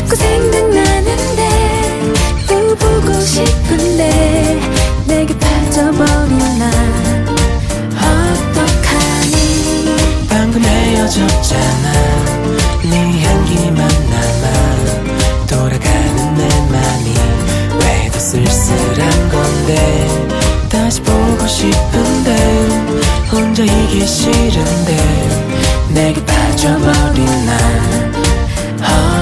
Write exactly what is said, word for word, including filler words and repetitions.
자꾸 생각나는데 또 보고 싶은데 내게 빠져버린 나 어떡하니. 방금 헤어졌잖아. 네 향기만 남아 돌아가는 내 맘이 왜 더 쓸쓸한 건데. 다시 보고 싶은데 혼자이기 싫은데 내게 빠져버린 나